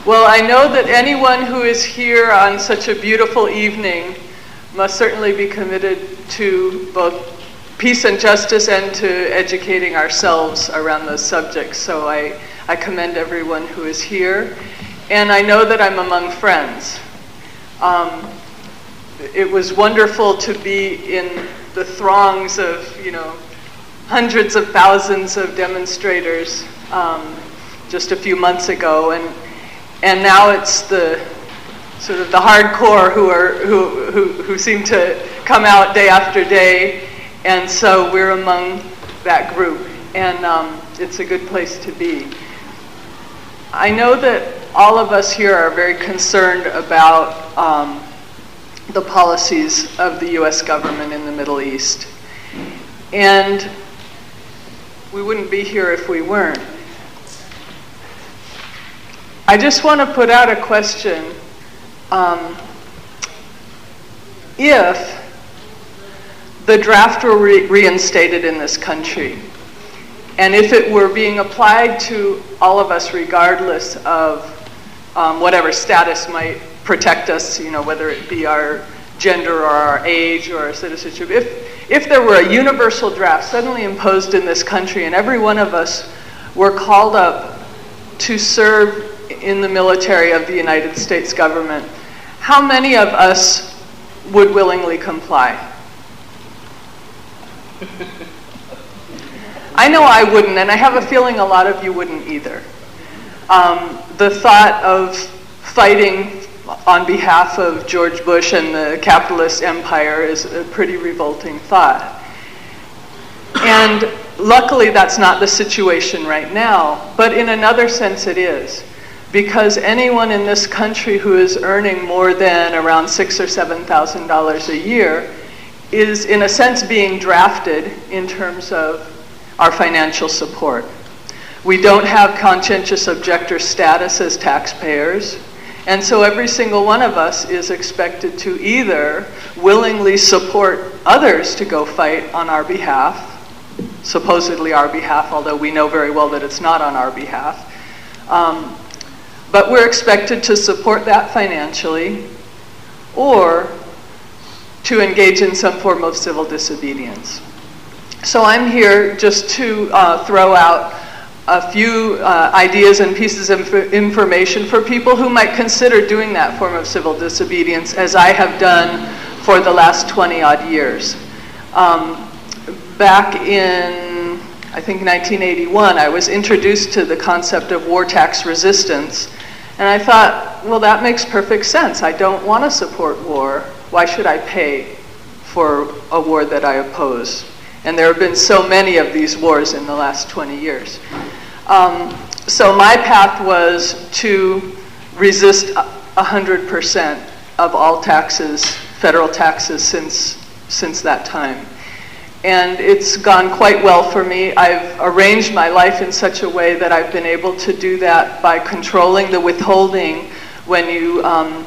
Well, I know that anyone who is here on such a beautiful evening must certainly be committed to both peace and justice and to educating ourselves around those subjects. So I commend everyone who is here. And I know that I'm among friends. It was wonderful to be in the throngs of, hundreds of thousands of demonstrators just a few months ago, and now it's the sort of the hardcore who seem to come out day after day, and so we're among that group, and it's a good place to be. I know that all of us here are very concerned about the policies of the U.S. government in the Middle East, and we wouldn't be here if we weren't. I just want to put out a question. If the draft were reinstated in this country, and if it were being applied to all of us regardless of whatever status might protect us, whether it be our gender or our age or our citizenship, if there were a universal draft suddenly imposed in this country and every one of us were called up to serve in the military of the United States government, how many of us would willingly comply? I know I wouldn't, and I have a feeling a lot of you wouldn't either. The thought of fighting on behalf of George Bush and the capitalist empire is a pretty revolting thought. And luckily that's not the situation right now, but in another sense it is. Because anyone in this country who is earning more than around $6,000 or $7,000 a year is in a sense being drafted in terms of our financial support. We don't have conscientious objector status as taxpayers, and so every single one of us is expected to either willingly support others to go fight on our behalf, supposedly our behalf, although we know very well that it's not on our behalf, but we're expected to support that financially or to engage in some form of civil disobedience. So I'm here just to throw out a few ideas and pieces of information for people who might consider doing that form of civil disobedience, as I have done for the last 20-odd years. Back in, I think, 1981, I was introduced to the concept of war tax resistance. And I thought, well, that makes perfect sense. I don't want to support war. Why should I pay for a war that I oppose? And there have been so many of these wars in the last 20 years. So my path was to resist 100% of all taxes, federal taxes, since that time. And it's gone quite well for me. I've arranged my life in such a way that I've been able to do that by controlling the withholding when you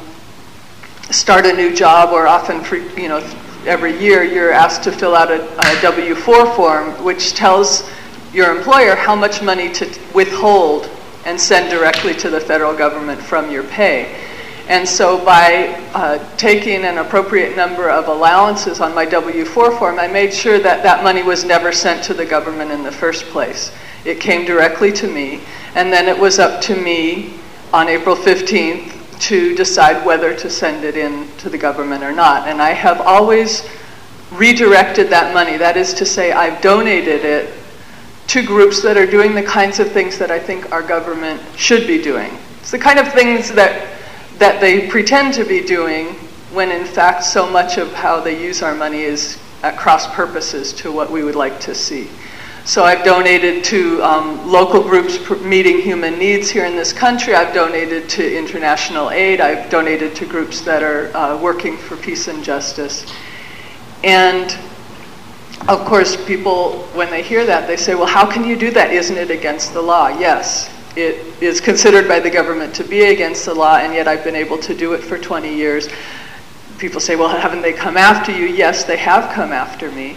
start a new job, or often for, every year you're asked to fill out a W-4 form, which tells your employer how much money to withhold and send directly to the federal government from your pay. And so by taking an appropriate number of allowances on my W-4 form, I made sure that that money was never sent to the government in the first place. It came directly to me, and then it was up to me on April 15th to decide whether to send it in to the government or not. And I have always redirected that money. That is to say, I've donated it to groups that are doing the kinds of things that I think our government should be doing. It's the kind of things that they pretend to be doing when in fact so much of how they use our money is at cross purposes to what we would like to see. So I've donated to local groups meeting human needs here in this country. I've donated to international aid. I've donated to groups that are working for peace and justice. And of course, people, when they hear that, they say, well, how can you do that? Isn't it against the law? Yes, it is considered by the government to be against the law, and yet I've been able to do it for 20 years. People say, well, haven't they come after you? Yes, they have come after me,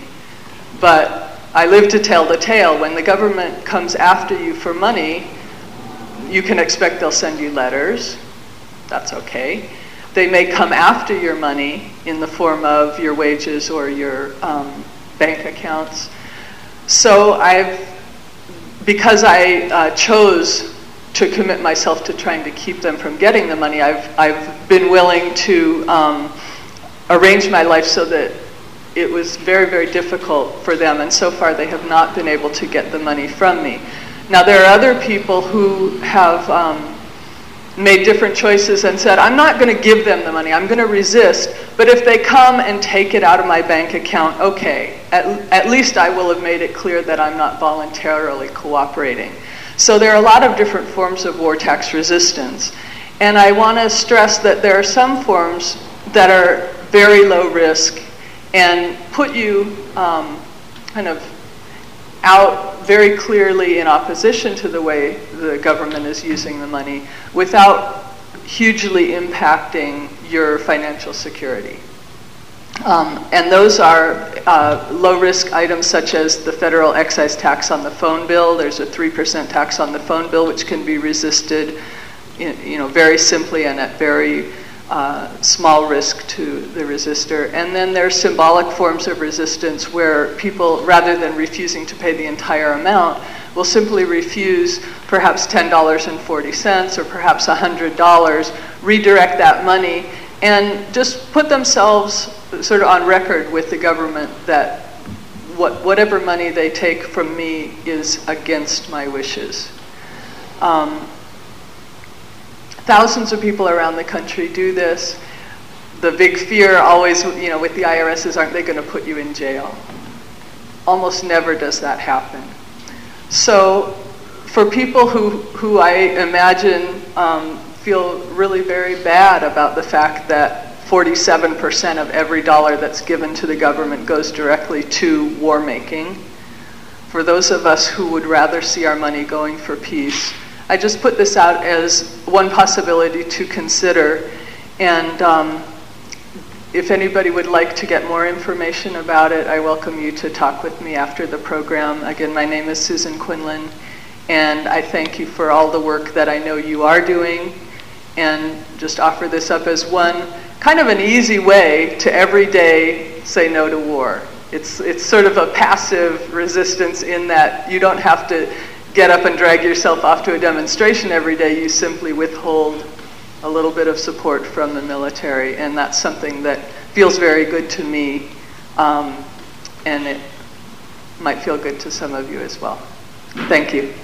but I live to tell the tale. When the government comes after you for money, You can expect they'll send you letters. That's okay. They may come after your money in the form of your wages or your bank accounts. So because I chose to commit myself to trying to keep them from getting the money, I've been willing to arrange my life so that it was very, very difficult for them, and so far they have not been able to get the money from me. Now, there are other people who have made different choices and said, I'm not going to give them the money, I'm going to resist, but if they come and take it out of my bank account, okay, at least I will have made it clear that I'm not voluntarily cooperating. So there are a lot of different forms of war tax resistance, and I want to stress that there are some forms that are very low risk and put you kind of out very clearly in opposition to the way the government is using the money without hugely impacting your financial security. And those are low-risk items such as the federal excise tax on the phone bill. There's a 3% tax on the phone bill, which can be resisted, very simply and at very small risk to the resistor. And then there's symbolic forms of resistance where people, rather than refusing to pay the entire amount, will simply refuse perhaps $10.40 or perhaps $100, redirect that money, and just put themselves sort of on record with the government that whatever money they take from me is against my wishes. Thousands of people around the country do this. The big fear always, with the IRS is, aren't they going to put you in jail? Almost never does that happen. So for people who I imagine feel really very bad about the fact that 47% of every dollar that's given to the government goes directly to war making, for those of us who would rather see our money going for peace, I just put this out as one possibility to consider. And if anybody would like to get more information about it, I welcome you to talk with me after the program. Again, my name is Susan Quinlan, and I thank you for all the work that I know you are doing, and just offer this up as one kind of an easy way to every day say no to war. It's sort of a passive resistance in that you don't have to get up and drag yourself off to a demonstration every day. You simply withhold a little bit of support from the military, and that's something that feels very good to me, and it might feel good to some of you as well. Thank you.